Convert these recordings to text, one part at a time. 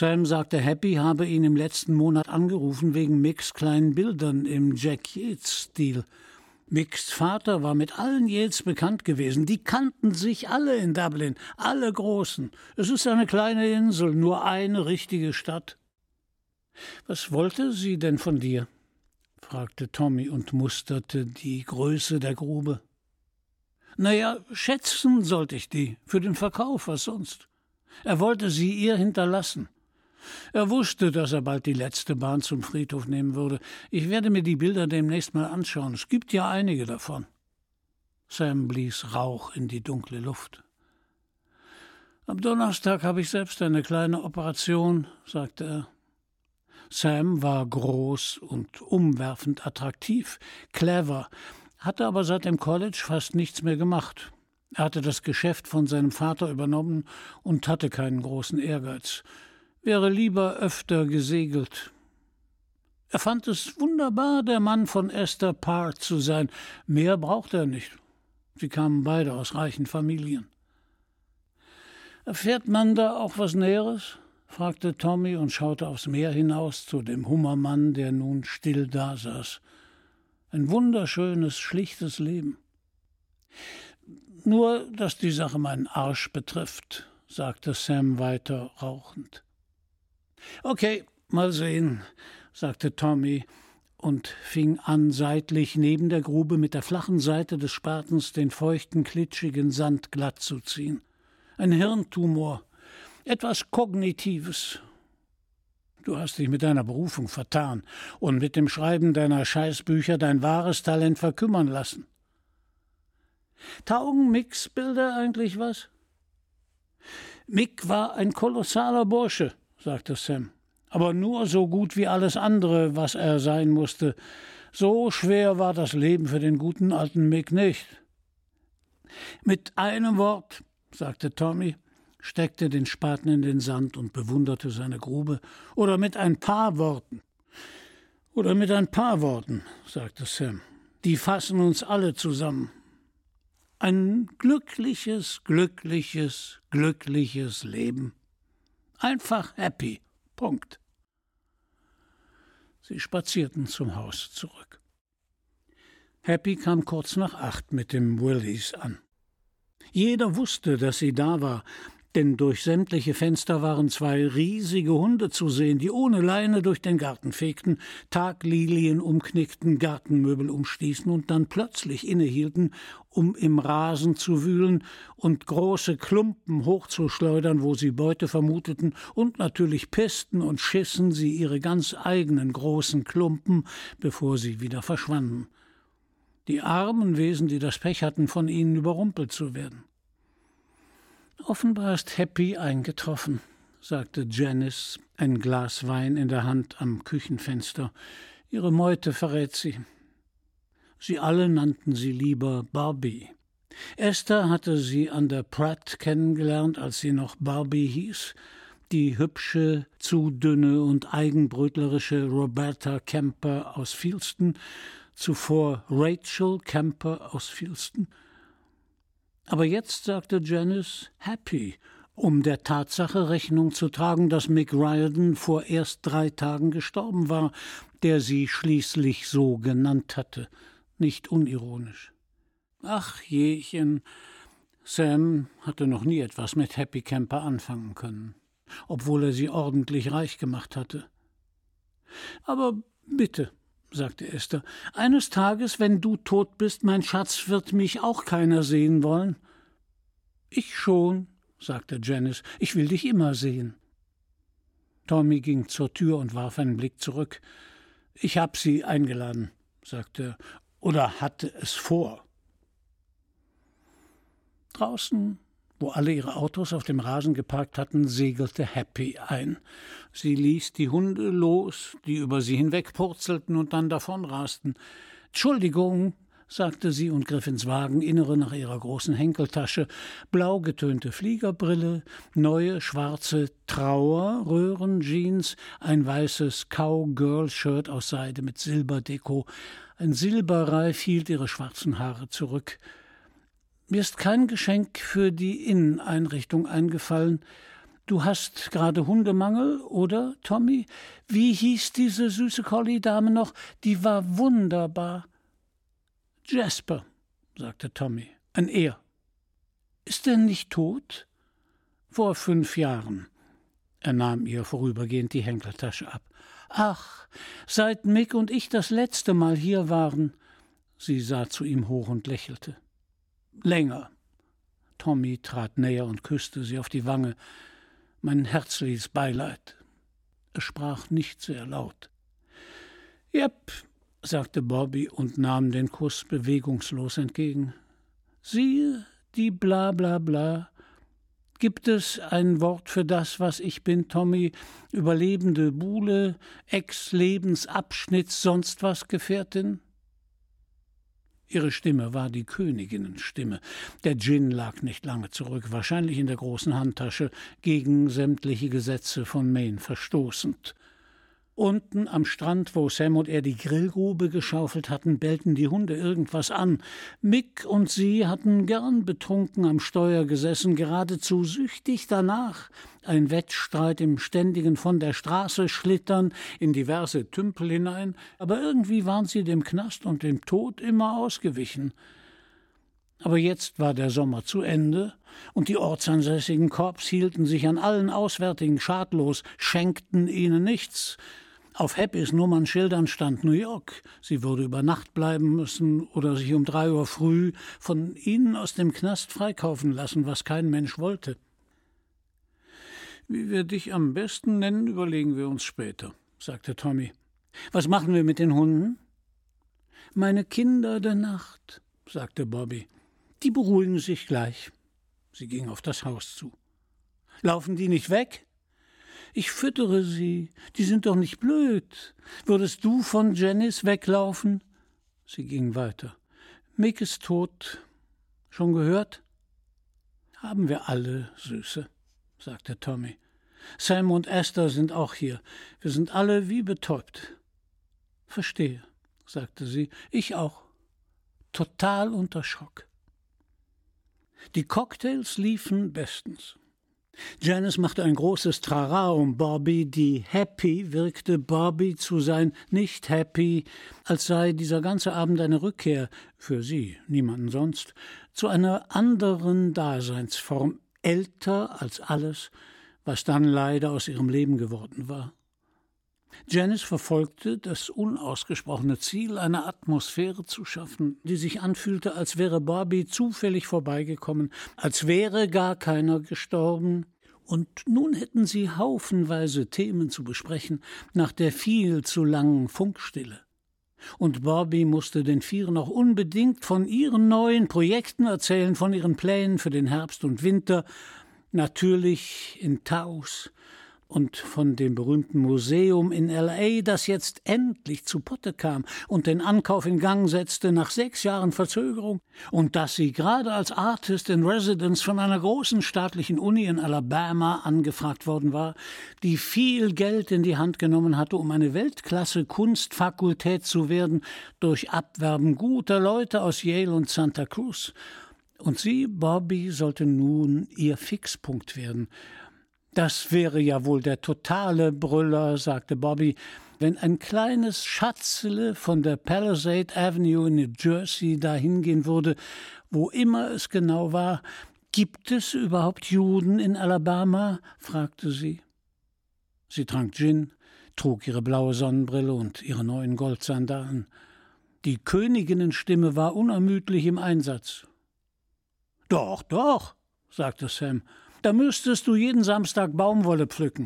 Sam sagte, Happy habe ihn im letzten Monat angerufen wegen Micks kleinen Bildern im Jack Yates-Stil. Micks Vater war mit allen Yates bekannt gewesen. Die kannten sich alle in Dublin, alle Großen. Es ist eine kleine Insel, nur eine richtige Stadt. »Was wollte sie denn von dir?« fragte Tommy und musterte die Größe der Grube. »Naja, schätzen sollte ich die, für den Verkauf, was sonst. Er wollte sie ihr hinterlassen. Er wusste, dass er bald die letzte Bahn zum Friedhof nehmen würde. Ich werde mir die Bilder demnächst mal anschauen. Es gibt ja einige davon.« Sam blies Rauch in die dunkle Luft. »Am Donnerstag habe ich selbst eine kleine Operation«, sagte er. Sam war groß und umwerfend attraktiv, clever, hatte aber seit dem College fast nichts mehr gemacht. Er hatte das Geschäft von seinem Vater übernommen und hatte keinen großen Ehrgeiz. Wäre lieber öfter gesegelt. Er fand es wunderbar, der Mann von Esther Parr zu sein. Mehr brauchte er nicht. Sie kamen beide aus reichen Familien. »Erfährt man da auch was Näheres?« fragte Tommy und schaute aufs Meer hinaus zu dem Hummermann, der nun still dasaß. Ein wunderschönes, schlichtes Leben. »Nur, dass die Sache meinen Arsch betrifft«, sagte Sam weiter rauchend. »Okay, mal sehen«, sagte Tommy und fing an, seitlich neben der Grube mit der flachen Seite des Spatens den feuchten, klitschigen Sand glatt zu ziehen. Ein Hirntumor, etwas Kognitives. Du hast dich mit deiner Berufung vertan und mit dem Schreiben deiner Scheißbücher dein wahres Talent verkümmern lassen. Taugen Micks Bilder eigentlich was?« »Mick war ein kolossaler Bursche«, sagte Sam, »aber nur so gut wie alles andere, was er sein musste. So schwer war das Leben für den guten alten Mick nicht.« »Mit einem Wort«, sagte Tommy, steckte den Spaten in den Sand und bewunderte seine Grube. »Oder mit ein paar Worten.« »Oder mit ein paar Worten«, sagte Sam. »Die fassen uns alle zusammen. Ein glückliches, glückliches, glückliches Leben. Einfach happy. Punkt.« Sie spazierten zum Haus zurück. Happy kam kurz nach 8 mit dem Willies an. Jeder wusste, dass sie da war, denn durch sämtliche Fenster waren 2 riesige Hunde zu sehen, die ohne Leine durch den Garten fegten, Taglilien umknickten, Gartenmöbel umstießen und dann plötzlich innehielten, um im Rasen zu wühlen und große Klumpen hochzuschleudern, wo sie Beute vermuteten, und natürlich pissten und schissen sie ihre ganz eigenen großen Klumpen, bevor sie wieder verschwanden. Die armen Wesen, die das Pech hatten, von ihnen überrumpelt zu werden. »Offenbar ist Happy eingetroffen«, sagte Janice, ein Glas Wein in der Hand am Küchenfenster. »Ihre Meute verrät sie.« Sie alle nannten sie lieber Barbie. Esther hatte sie an der Pratt kennengelernt, als sie noch Barbie hieß. Die hübsche, zu dünne und eigenbrötlerische Roberta Kemper aus Fieldston, zuvor Rachel Kemper aus Fieldston. Aber jetzt sagte Janice Happy, um der Tatsache Rechnung zu tragen, dass Mick Riordan vor erst 3 Tagen gestorben war, der sie schließlich so genannt hatte, nicht unironisch. Ach jechen, Sam hatte noch nie etwas mit Happy Kemper anfangen können, obwohl er sie ordentlich reich gemacht hatte. »Aber bitte«, sagte Esther, »eines Tages, wenn du tot bist, mein Schatz, wird mich auch keiner sehen wollen.« »Ich schon«, sagte Janice, »ich will dich immer sehen.« Tommy ging zur Tür und warf einen Blick zurück. »Ich hab sie eingeladen«, sagte er, »oder hatte es vor.« Draußen, wo alle ihre Autos auf dem Rasen geparkt hatten, segelte Happy ein. Sie ließ die Hunde los, die über sie hinwegpurzelten und dann davonrasten. »Entschuldigung«, sagte sie und griff ins Wageninnere nach ihrer großen Henkeltasche. Blau getönte Fliegerbrille, neue schwarze Trauerröhrenjeans, ein weißes Cowgirl-Shirt aus Seide mit Silberdeko. Ein Silberreif hielt ihre schwarzen Haare zurück. »Mir ist kein Geschenk für die Inneneinrichtung eingefallen, Du hast gerade Hundemangel, oder, Tommy? Wie hieß diese süße Collie-Dame noch? Die war wunderbar. Jasper, sagte Tommy. Ein Er. Ist er nicht tot? Vor 5 Jahren. Er nahm ihr vorübergehend die Henkeltasche ab. Ach, seit Mick und ich das letzte Mal hier waren. Sie sah zu ihm hoch und lächelte. Länger. Tommy trat näher und küsste sie auf die Wange. Mein herzliches Beileid. Er sprach nicht sehr laut. Jep, sagte Bobby und nahm den Kuss bewegungslos entgegen. Siehe, die bla bla bla. Gibt es ein Wort für das, was ich bin, Tommy? Überlebende Buhle, Ex-Lebensabschnitts, sonst was, Gefährtin? Ihre Stimme war die Königinnenstimme. Der Gin lag nicht lange zurück, wahrscheinlich in der großen Handtasche, gegen sämtliche Gesetze von Maine verstoßend. Unten am Strand, wo Sam und er die Grillgrube geschaufelt hatten, bellten die Hunde irgendwas an. Mick und sie hatten gern betrunken am Steuer gesessen, geradezu süchtig danach. Ein Wettstreit im ständigen von der Straße schlittern, in diverse Tümpel hinein, aber irgendwie waren sie dem Knast und dem Tod immer ausgewichen. Aber jetzt war der Sommer zu Ende, und die ortsansässigen Korps hielten sich an allen Auswärtigen schadlos, schenkten ihnen nichts. Auf Happys Nummernschildern stand New York. Sie würde über Nacht bleiben müssen oder sich um 3 Uhr früh von ihnen aus dem Knast freikaufen lassen, was kein Mensch wollte. Wie wir dich am besten nennen, überlegen wir uns später, sagte Tommy. Was machen wir mit den Hunden? Meine Kinder der Nacht, sagte Bobby. Die beruhigen sich gleich. Sie ging auf das Haus zu. Laufen die nicht weg? Ich füttere sie. Die sind doch nicht blöd. Würdest du von Janice weglaufen? Sie ging weiter. Mick ist tot. Schon gehört? Haben wir alle, Süße, sagte Tommy. Sam und Esther sind auch hier. Wir sind alle wie betäubt. Verstehe, sagte sie. Ich auch. Total unter Schock. Die Cocktails liefen bestens. Janice machte ein großes Trara um Bobby, die happy wirkte, Bobby zu sein, nicht happy, als sei dieser ganze Abend eine Rückkehr, für sie, niemanden sonst, zu einer anderen Daseinsform, älter als alles, was dann leider aus ihrem Leben geworden war. Janice verfolgte das unausgesprochene Ziel, eine Atmosphäre zu schaffen, die sich anfühlte, als wäre Bobby zufällig vorbeigekommen, als wäre gar keiner gestorben. Und nun hätten sie haufenweise Themen zu besprechen, nach der viel zu langen Funkstille. Und Bobby musste den Vieren auch unbedingt von ihren neuen Projekten erzählen, von ihren Plänen für den Herbst und Winter, natürlich in Taos, und von dem berühmten Museum in L.A., das jetzt endlich zu Potte kam und den Ankauf in Gang setzte nach 6 Jahren Verzögerung, und dass sie gerade als Artist in Residence von einer großen staatlichen Uni in Alabama angefragt worden war, die viel Geld in die Hand genommen hatte, um eine Weltklasse-Kunstfakultät zu werden, durch Abwerben guter Leute aus Yale und Santa Cruz. Und sie, Bobby, sollte nun ihr Fixpunkt werden. Das wäre ja wohl der totale Brüller, sagte Bobby, wenn ein kleines Schatzele von der Palisade Avenue in New Jersey dahin gehen würde, wo immer es genau war. Gibt es überhaupt Juden in Alabama? Fragte sie. Sie trank Gin, trug ihre blaue Sonnenbrille und ihre neuen Goldsandalen. Die Königinnenstimme war unermüdlich im Einsatz. Doch, doch, sagte Sam. Da müsstest du jeden Samstag Baumwolle pflücken.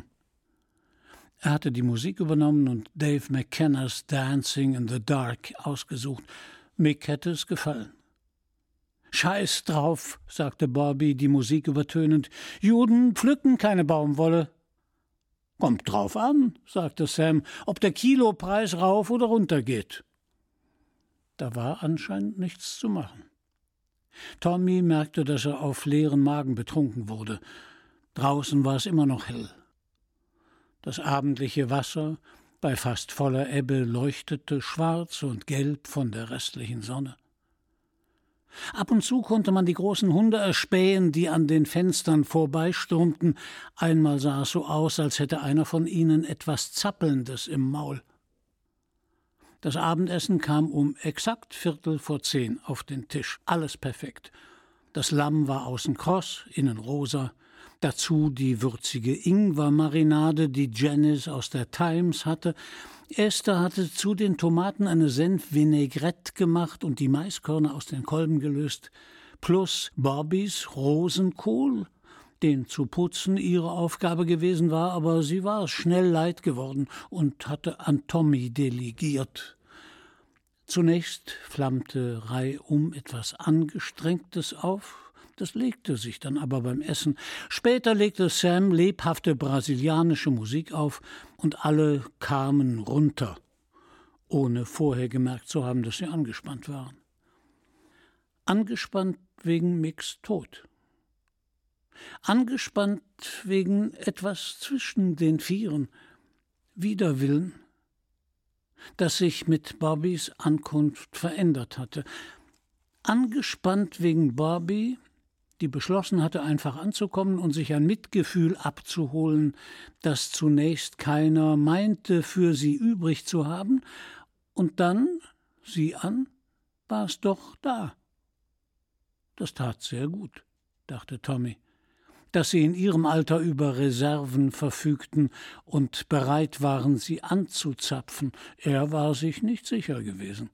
Er hatte die Musik übernommen und Dave McKenna's Dancing in the Dark ausgesucht. Mick hätte es gefallen. »Scheiß drauf«, sagte Bobby, die Musik übertönend. »Juden pflücken keine Baumwolle.« »Kommt drauf an«, sagte Sam, »ob der Kilopreis rauf oder runter geht.« Da war anscheinend nichts zu machen. Tommy merkte, dass er auf leeren Magen betrunken wurde. Draußen war es immer noch hell. Das abendliche Wasser, bei fast voller Ebbe, leuchtete schwarz und gelb von der restlichen Sonne. Ab und zu konnte man die großen Hunde erspähen, die an den Fenstern vorbeistürmten. Einmal sah es so aus, als hätte einer von ihnen etwas Zappelndes im Maul. Das Abendessen kam um exakt 9:15 auf den Tisch. Alles perfekt. Das Lamm war außen kross, innen rosa. Dazu die würzige Ingwermarinade, die Janice aus der Times hatte. Esther hatte zu den Tomaten eine Senf-Vinaigrette gemacht und die Maiskörner aus den Kolben gelöst, plus Bobbys Rosenkohl, den zu putzen ihre Aufgabe gewesen war, aber sie war es schnell leid geworden und hatte an Tommy delegiert. Zunächst flammte reihum etwas Angestrengtes auf, das legte sich dann aber beim Essen. Später legte Sam lebhafte brasilianische Musik auf und alle kamen runter, ohne vorher gemerkt zu haben, dass sie angespannt waren. Angespannt wegen Micks Tod. Angespannt wegen etwas zwischen den Vieren, Widerwillen, das sich mit Bobbys Ankunft verändert hatte. Angespannt wegen Bobby, die beschlossen hatte, einfach anzukommen und sich ein Mitgefühl abzuholen, das zunächst keiner meinte, für sie übrig zu haben, und dann, sieh an, war es doch da. Das tat sehr gut, dachte Tommy, dass sie in ihrem Alter über Reserven verfügten und bereit waren, sie anzuzapfen. Er war sich nicht sicher gewesen.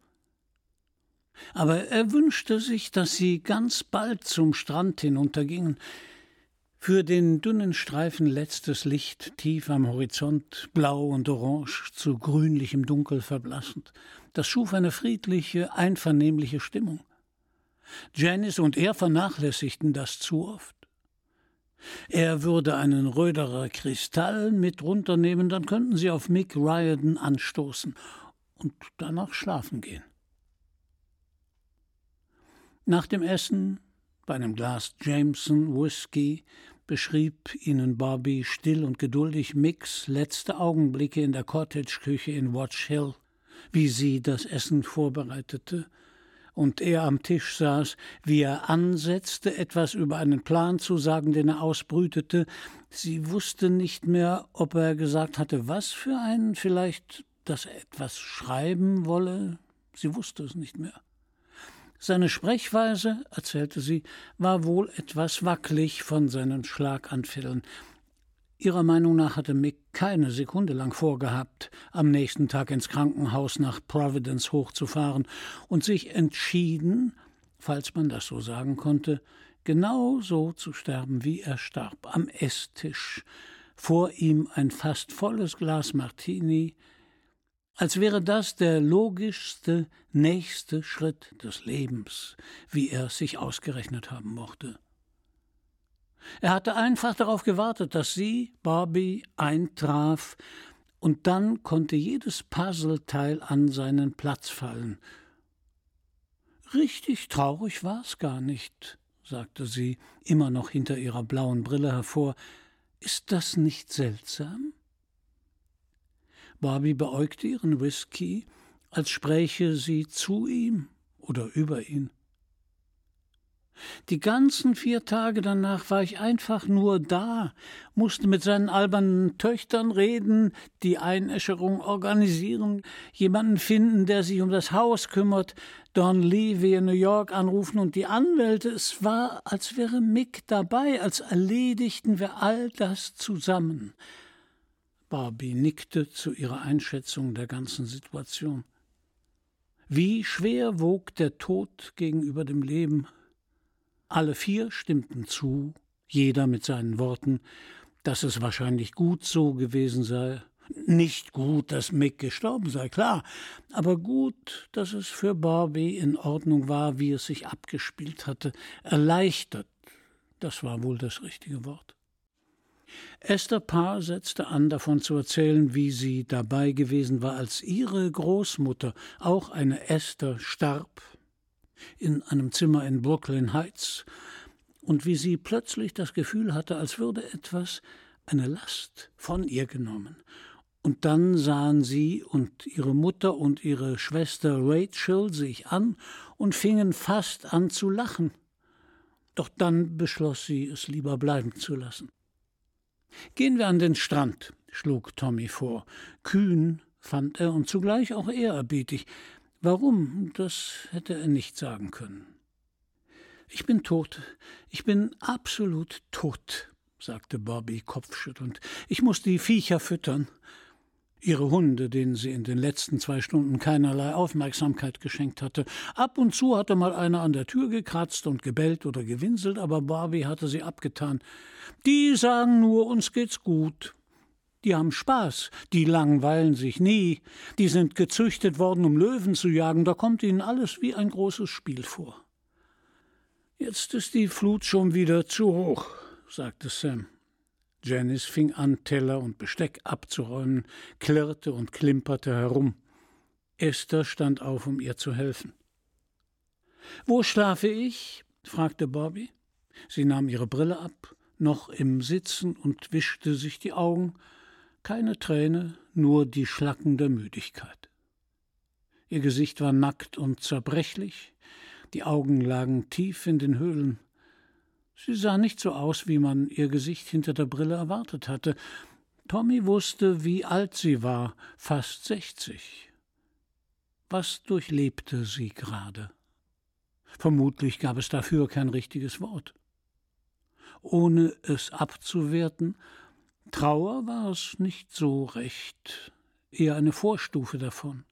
Aber er wünschte sich, dass sie ganz bald zum Strand hinuntergingen. Für den dünnen Streifen letztes Licht, tief am Horizont, blau und orange, zu grünlichem Dunkel verblassend. Das schuf eine friedliche, einvernehmliche Stimmung. Janice und er vernachlässigten das zu oft. Er würde einen Röderer Kristall mit runternehmen, dann könnten sie auf Mick Riordan anstoßen und danach schlafen gehen. Nach dem Essen, bei einem Glas Jameson Whisky, beschrieb ihnen Bobby still und geduldig Micks letzte Augenblicke in der Cottage-Küche in Watch Hill, wie sie das Essen vorbereitete, und er am Tisch saß, wie er ansetzte, etwas über einen Plan zu sagen, den er ausbrütete. Sie wusste nicht mehr, ob er gesagt hatte, was für einen, vielleicht, dass er etwas schreiben wolle. Sie wusste es nicht mehr. Seine Sprechweise, erzählte sie, war wohl etwas wackelig von seinen Schlaganfällen. Ihrer Meinung nach hatte Mick keine Sekunde lang vorgehabt, am nächsten Tag ins Krankenhaus nach Providence hochzufahren und sich entschieden, falls man das so sagen konnte, genau so zu sterben, wie er starb, am Esstisch, vor ihm ein fast volles Glas Martini, als wäre das der logischste, nächste Schritt des Lebens, wie er es sich ausgerechnet haben mochte. Er hatte einfach darauf gewartet, dass sie, Bobby, eintraf, und dann konnte jedes Puzzleteil an seinen Platz fallen. »Richtig traurig war es gar nicht«, sagte sie, immer noch hinter ihrer blauen Brille hervor. »Ist das nicht seltsam?« Bobby beäugte ihren Whisky, als spräche sie zu ihm oder über ihn. Die ganzen 4 Tage danach war ich einfach nur da, musste mit seinen albernen Töchtern reden, die Einäscherung organisieren, jemanden finden, der sich um das Haus kümmert, Don Levy in New York anrufen und die Anwälte. Es war, als wäre Mick dabei, als erledigten wir all das zusammen. Barbie nickte zu ihrer Einschätzung der ganzen Situation. Wie schwer wog der Tod gegenüber dem Leben? Alle 4 stimmten zu, jeder mit seinen Worten, dass es wahrscheinlich gut so gewesen sei. Nicht gut, dass Mick gestorben sei, klar, aber gut, dass es für Barbie in Ordnung war, wie es sich abgespielt hatte. Erleichtert, das war wohl das richtige Wort. Esther Parr setzte an, davon zu erzählen, wie sie dabei gewesen war, als ihre Großmutter, auch eine Esther, starb, in einem Zimmer in Brooklyn Heights, und wie sie plötzlich das Gefühl hatte, als würde etwas, eine Last, von ihr genommen. Und dann sahen sie und ihre Mutter und ihre Schwester Rachel sich an und fingen fast an zu lachen. Doch dann beschloss sie, es lieber bleiben zu lassen. »Gehen wir an den Strand«, schlug Tommy vor. Kühn fand er und zugleich auch ehrerbietig. Warum, das hätte er nicht sagen können. »Ich bin tot. Ich bin absolut tot«, sagte Bobby kopfschüttelnd. »Ich muss die Viecher füttern.« Ihre Hunde, denen sie in den letzten 2 Stunden keinerlei Aufmerksamkeit geschenkt hatte. Ab und zu hatte mal einer an der Tür gekratzt und gebellt oder gewinselt, aber Bobby hatte sie abgetan. »Die sagen nur, uns geht's gut. Die haben Spaß, die langweilen sich nie. Die sind gezüchtet worden, um Löwen zu jagen, da kommt ihnen alles wie ein großes Spiel vor.« »Jetzt ist die Flut schon wieder zu hoch«, sagte Sam. Janice fing an, Teller und Besteck abzuräumen, klirrte und klimperte herum. Esther stand auf, um ihr zu helfen. »Wo schlafe ich?« fragte Bobby. Sie nahm ihre Brille ab, noch im Sitzen, und wischte sich die Augen. Keine Träne, nur die Schlacken der Müdigkeit. Ihr Gesicht war nackt und zerbrechlich, die Augen lagen tief in den Höhlen. Sie sah nicht so aus, wie man ihr Gesicht hinter der Brille erwartet hatte. Tommy wusste, wie alt sie war, fast 60. Was durchlebte sie gerade? Vermutlich gab es dafür kein richtiges Wort. Ohne es abzuwerten, Trauer war es nicht so recht, eher eine Vorstufe davon.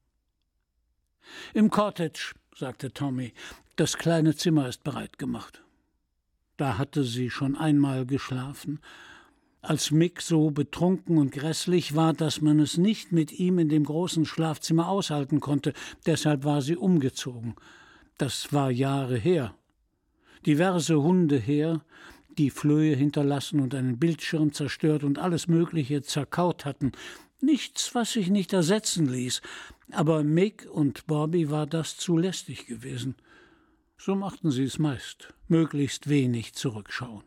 »Im Cottage«, sagte Tommy, »das kleine Zimmer ist bereit gemacht.« Da hatte sie schon einmal geschlafen, als Mick so betrunken und grässlich war, dass man es nicht mit ihm in dem großen Schlafzimmer aushalten konnte. Deshalb war sie umgezogen. Das war Jahre her. Diverse Hunde her, die Flöhe hinterlassen und einen Bildschirm zerstört und alles Mögliche zerkaut hatten. Nichts, was sich nicht ersetzen ließ. Aber Mick und Bobby war das zu lästig gewesen. So machten sie es meist, möglichst wenig zurückschauen.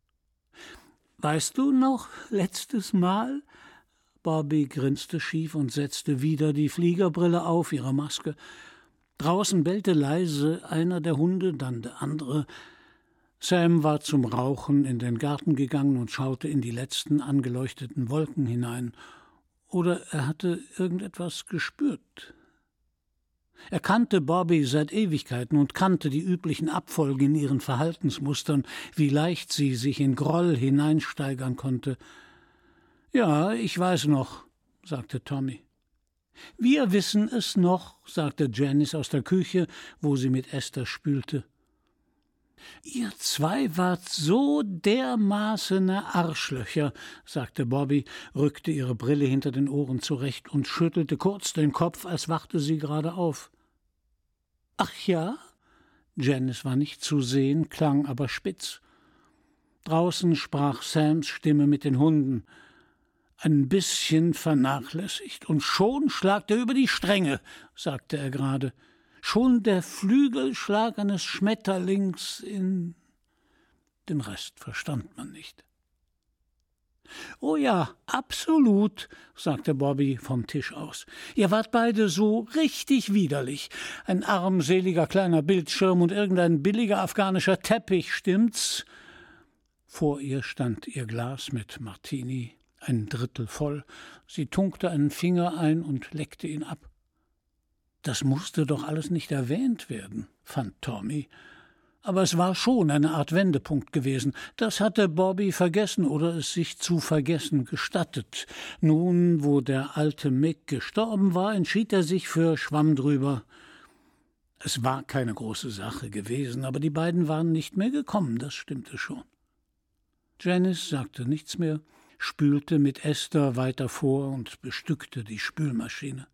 »Weißt du noch, letztes Mal?« Bobby grinste schief und setzte wieder die Fliegerbrille auf, ihre Maske. Draußen bellte leise einer der Hunde, dann der andere. Sam war zum Rauchen in den Garten gegangen und schaute in die letzten angeleuchteten Wolken hinein. Oder er hatte irgendetwas gespürt. Er kannte Bobby seit Ewigkeiten und kannte die üblichen Abfolgen in ihren Verhaltensmustern, wie leicht sie sich in Groll hineinsteigern konnte. »Ja, ich weiß noch«, sagte Tommy. »Wir wissen es noch«, sagte Janice aus der Küche, wo sie mit Esther spülte. »Ihr zwei wart so dermaßene Arschlöcher«, sagte Bobby, rückte ihre Brille hinter den Ohren zurecht und schüttelte kurz den Kopf, als wachte sie gerade auf. »Ach ja?« Janice war nicht zu sehen, klang aber spitz. Draußen sprach Sams Stimme mit den Hunden. »Ein bisschen vernachlässigt, und schon schlagt er über die Stränge«, sagte er gerade. »Schon der Flügelschlag eines Schmetterlings in...« Den Rest verstand man nicht. »Oh ja, absolut«, sagte Bobby vom Tisch aus. »Ihr wart beide so richtig widerlich. Ein armseliger kleiner Bildschirm und irgendein billiger afghanischer Teppich, stimmt's?« Vor ihr stand ihr Glas mit Martini, ein Drittel voll. Sie tunkte einen Finger ein und leckte ihn ab. Das musste doch alles nicht erwähnt werden, fand Tommy. Aber es war schon eine Art Wendepunkt gewesen. Das hatte Bobby vergessen oder es sich zu vergessen gestattet. Nun, wo der alte Mick gestorben war, entschied er sich für Schwamm drüber. Es war keine große Sache gewesen, aber die beiden waren nicht mehr gekommen, das stimmte schon. Janice sagte nichts mehr, spülte mit Esther weiter vor und bestückte die Spülmaschine.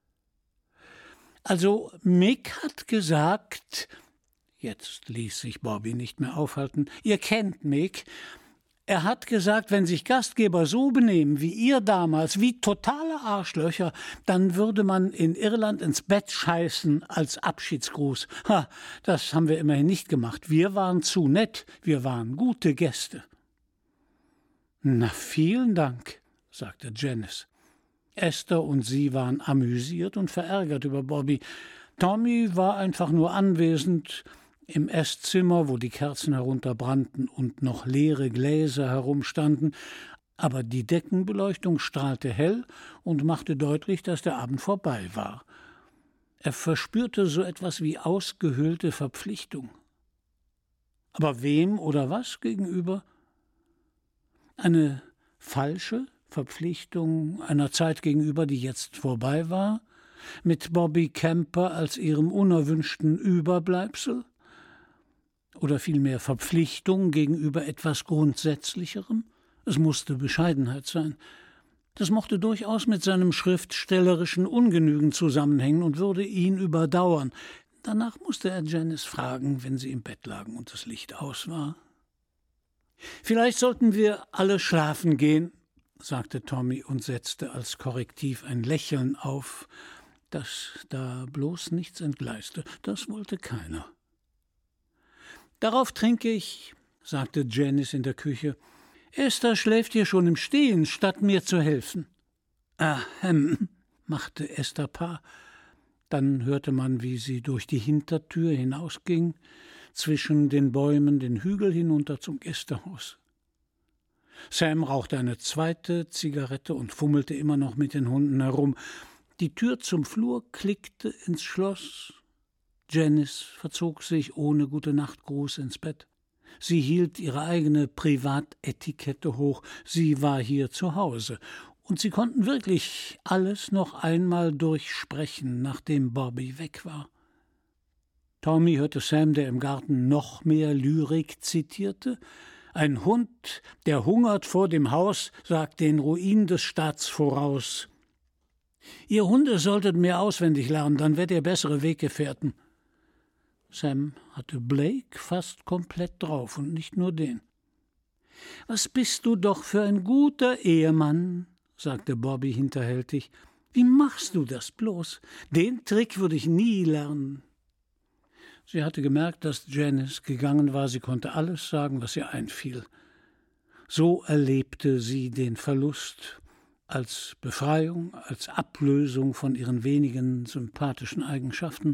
»Also, Mick hat gesagt«, jetzt ließ sich Bobby nicht mehr aufhalten, »ihr kennt Mick. Er hat gesagt, wenn sich Gastgeber so benehmen wie ihr damals, wie totale Arschlöcher, dann würde man in Irland ins Bett scheißen als Abschiedsgruß. Ha, das haben wir immerhin nicht gemacht. Wir waren zu nett, wir waren gute Gäste.« »Na, vielen Dank«, sagte Janice. Esther und sie waren amüsiert und verärgert über Bobby. Tommy war einfach nur anwesend im Esszimmer, wo die Kerzen herunterbrannten und noch leere Gläser herumstanden, aber die Deckenbeleuchtung strahlte hell und machte deutlich, dass der Abend vorbei war. Er verspürte so etwas wie ausgehöhlte Verpflichtung. Aber wem oder was gegenüber? Eine falsche Verpflichtung einer Zeit gegenüber, die jetzt vorbei war, mit Bobby Kemper als ihrem unerwünschten Überbleibsel? Oder vielmehr Verpflichtung gegenüber etwas Grundsätzlicherem? Es musste Bescheidenheit sein. Das mochte durchaus mit seinem schriftstellerischen Ungenügen zusammenhängen und würde ihn überdauern. Danach musste er Janice fragen, wenn sie im Bett lagen und das Licht aus war. »Vielleicht sollten wir alle schlafen gehen«, sagte Tommy und setzte als Korrektiv ein Lächeln auf, dass da bloß nichts entgleiste. Das wollte keiner. »Darauf trinke ich«, sagte Janice in der Küche. »Esther schläft hier schon im Stehen, statt mir zu helfen.« machte Esther Paar. Dann hörte man, wie sie durch die Hintertür hinausging, zwischen den Bäumen den Hügel hinunter zum Gästehaus. Sam rauchte eine zweite Zigarette und fummelte immer noch mit den Hunden herum. Die Tür zum Flur klickte ins Schloss. Janice verzog sich ohne Gute-Nacht-Gruß ins Bett. Sie hielt ihre eigene Privatetikette hoch. Sie war hier zu Hause. Und sie konnten wirklich alles noch einmal durchsprechen, nachdem Bobby weg war. Tommy hörte Sam, der im Garten noch mehr Lyrik zitierte. »Ein Hund, der hungert vor dem Haus, sagt den Ruin des Staats voraus. Ihr Hunde solltet mehr auswendig lernen, dann werdet ihr bessere Weggefährten.« Sam hatte Blake fast komplett drauf und nicht nur den. »Was bist du doch für ein guter Ehemann«, sagte Bobby hinterhältig. »Wie machst du das bloß? Den Trick würde ich nie lernen.« Sie hatte gemerkt, dass Janice gegangen war. Sie konnte alles sagen, was ihr einfiel. So erlebte sie den Verlust als Befreiung, als Ablösung von ihren wenigen sympathischen Eigenschaften.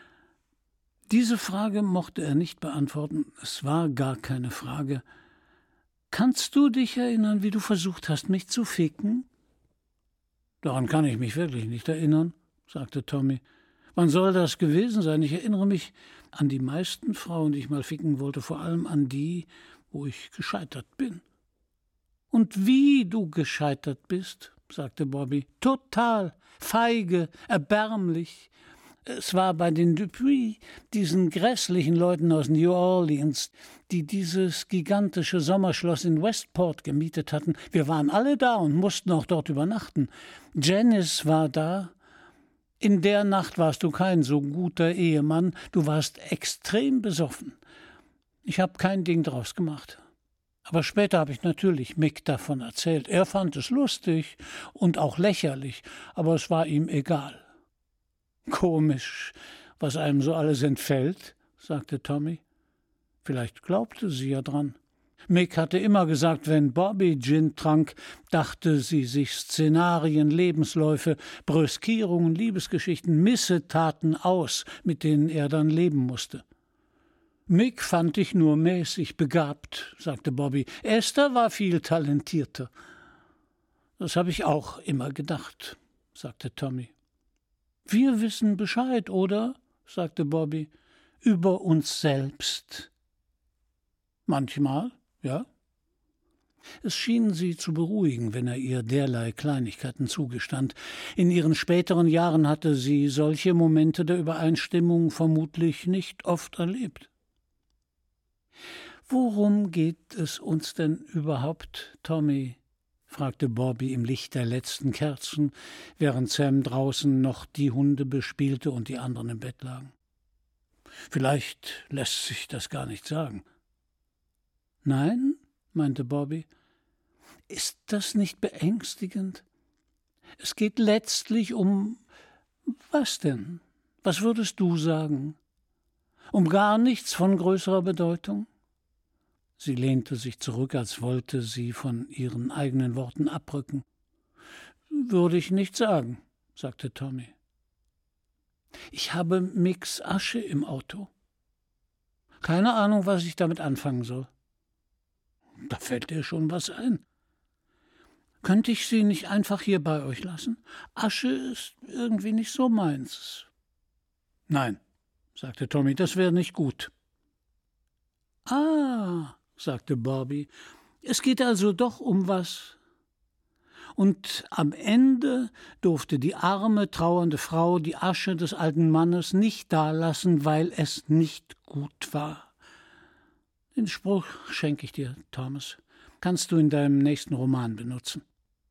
Diese Frage mochte er nicht beantworten. Es war gar keine Frage. »Kannst du dich erinnern, wie du versucht hast, mich zu ficken?« »Daran kann ich mich wirklich nicht erinnern«, sagte Tommy. »Wann soll das gewesen sein? Ich erinnere mich an die meisten Frauen, die ich mal ficken wollte, vor allem an die, wo ich gescheitert bin.« »Und wie du gescheitert bist«, sagte Bobby. »Total, feige, erbärmlich. Es war bei den Dupuis, diesen grässlichen Leuten aus New Orleans, die dieses gigantische Sommerschloss in Westport gemietet hatten. Wir waren alle da und mussten auch dort übernachten. Janice war da. In der Nacht warst du kein so guter Ehemann. Du warst extrem besoffen. Ich habe kein Ding draus gemacht. Aber später habe ich natürlich Mick davon erzählt. Er fand es lustig und auch lächerlich, aber es war ihm egal.« »Komisch, was einem so alles entfällt«, sagte Tommy. Vielleicht glaubte sie ja dran. Mick hatte immer gesagt, wenn Bobby Gin trank, dachte sie sich Szenarien, Lebensläufe, Brüskierungen, Liebesgeschichten, Missetaten aus, mit denen er dann leben musste. »Mick fand ich nur mäßig begabt«, sagte Bobby. »Esther war viel talentierter.« »Das habe ich auch immer gedacht«, sagte Tommy. »Wir wissen Bescheid, oder?«, sagte Bobby. »Über uns selbst.« »Manchmal, ja.« Es schien sie zu beruhigen, wenn er ihr derlei Kleinigkeiten zugestand. In ihren späteren Jahren hatte sie solche Momente der Übereinstimmung vermutlich nicht oft erlebt. »Worum geht es uns denn überhaupt, Tommy?«, fragte Bobby im Licht der letzten Kerzen, während Sam draußen noch die Hunde bespielte und die anderen im Bett lagen. »Vielleicht lässt sich das gar nicht sagen.« »Nein«, meinte Bobby. »Ist das nicht beängstigend? Es geht letztlich um... Was denn? Was würdest du sagen? Um gar nichts von größerer Bedeutung?« Sie lehnte sich zurück, als wollte sie von ihren eigenen Worten abrücken. Würde ich nicht sagen, sagte Tommy. Ich habe Micks Asche im Auto. Keine Ahnung, was ich damit anfangen soll. Da fällt dir schon was ein. Könnte ich sie nicht einfach hier bei euch lassen? Asche ist irgendwie nicht so meins. Nein, sagte Tommy, das wäre nicht gut. Ah, sagte Bobby, es geht also doch um was. Und am Ende durfte die arme, trauernde Frau die Asche des alten Mannes nicht dalassen, weil es nicht gut war. Den Spruch schenke ich dir, Thomas. Kannst du in deinem nächsten Roman benutzen.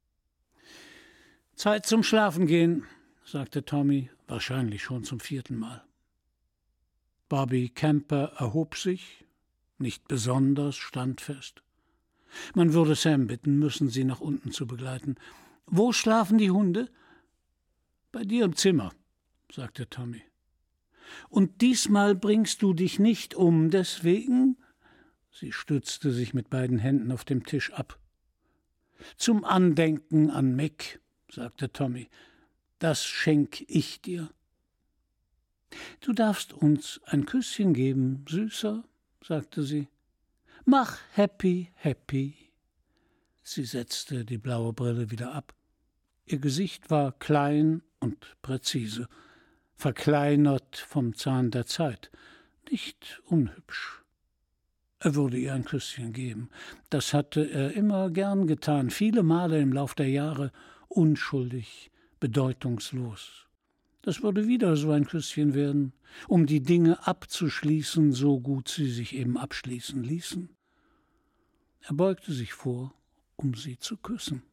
Zeit zum Schlafen gehen, sagte Tommy, wahrscheinlich schon zum 4. Mal. Bobby Camper erhob sich, nicht besonders standfest. Man würde Sam bitten müssen, sie nach unten zu begleiten. »Wo schlafen die Hunde?« »Bei dir im Zimmer«, sagte Tommy. »Und diesmal bringst du dich nicht um, deswegen?« Sie stützte sich mit beiden Händen auf dem Tisch ab. »Zum Andenken an Mick«, sagte Tommy. »Das schenk ich dir.« »Du darfst uns ein Küsschen geben, Süßer«, sagte sie. »Mach happy, happy.« Sie setzte die blaue Brille wieder ab. Ihr Gesicht war klein und präzise, verkleinert vom Zahn der Zeit, nicht unhübsch. Er würde ihr ein Küsschen geben. Das hatte er immer gern getan, viele Male im Lauf der Jahre, unschuldig, bedeutungslos. Das würde wieder so ein Küsschen werden, um die Dinge abzuschließen, so gut sie sich eben abschließen ließen. Er beugte sich vor, um sie zu küssen.